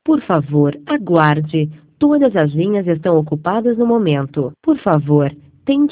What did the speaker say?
Por favor, aguarde. Todas as linhas estão ocupadas no momento. Por favor, tente